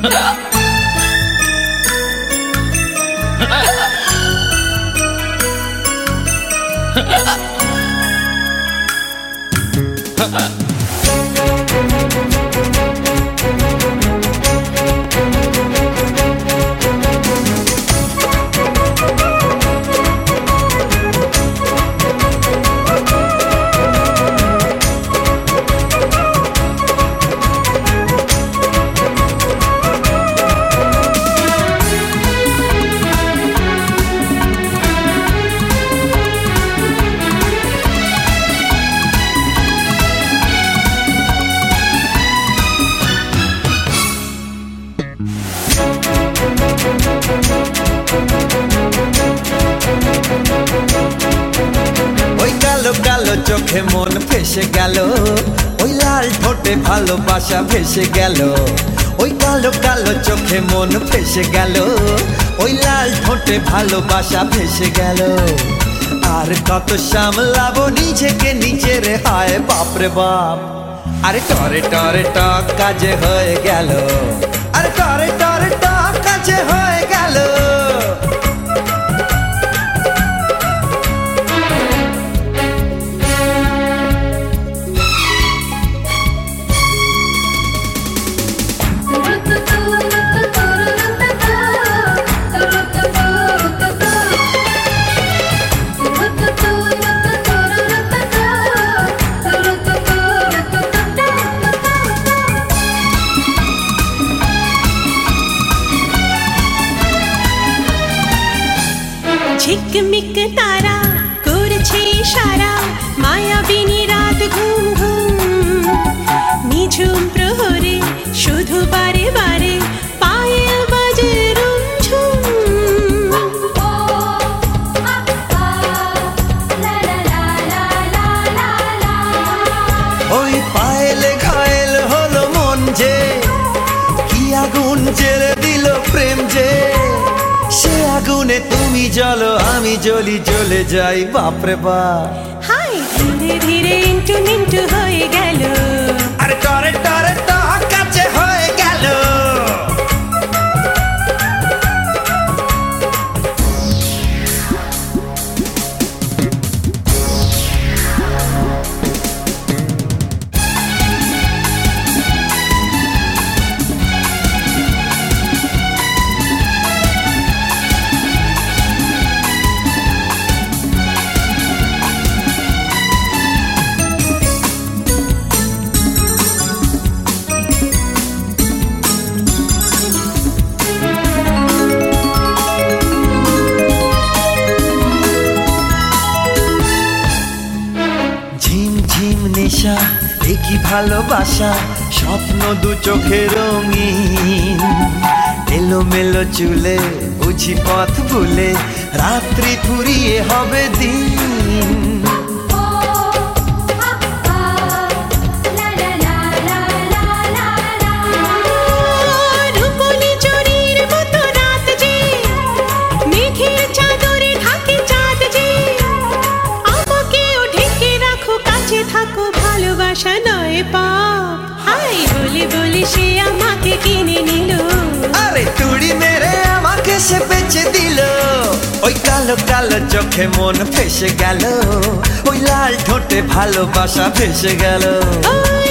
কালো চোখে মন ফেসে গেল, ওই লাল ঠোঁটে ভালোবাসা ভেসে গেল। ওই কালো কালো চোখে মন ফেসে গেল, ওই লাল ঠোঁটে ভালোবাসা ভেসে গেল। আর কত সামলাবো নিজেকে নিজের, হায় বাপরে বাপ। আরে টরে টরে টক কাজে হয়ে গেল, আরে টরে টরে টক কাজে হয়ে গেল। ঝিকমিক তারা করছে ইশারা, মায়াবিনী রাত ঘুম ঘুম। নিঝুম প্রহরে শুধু বারে বারে পায়েল বাজে রুমঝুম। ওই পায়েলে ঘায়েল হলো মন যে, কি আগুন জেলে দিল প্রেম যে। সে আগুনে তুমি জ্বলো আমি জ্বলি, জ্বলে যাই বাপরে বাপ। হাই ধীরে ধীরে ইন্টু মিন্টু হয়ে গেল, আরে টরে টরে টক কাছে হয়ে গেল। নেশা একই ভালোবাসা, স্বপ্ন দু চোখে রঙিন। এলোমেলো চুলে বুঝি পথ ভুলে, রাত্রি ফুরিয়ে হবে দিন। ভালোবাসা নয় পাপ, হাই বলি বলি সে আমাকে কিনে নিল। আরে তুড়ি মেরে আমাকে সে বেচে দিল। ওই কালো কালো চোখে মন ফেসে গেল, ওই লাল ঠোঁটে ভালোবাসা ভেসে গেল।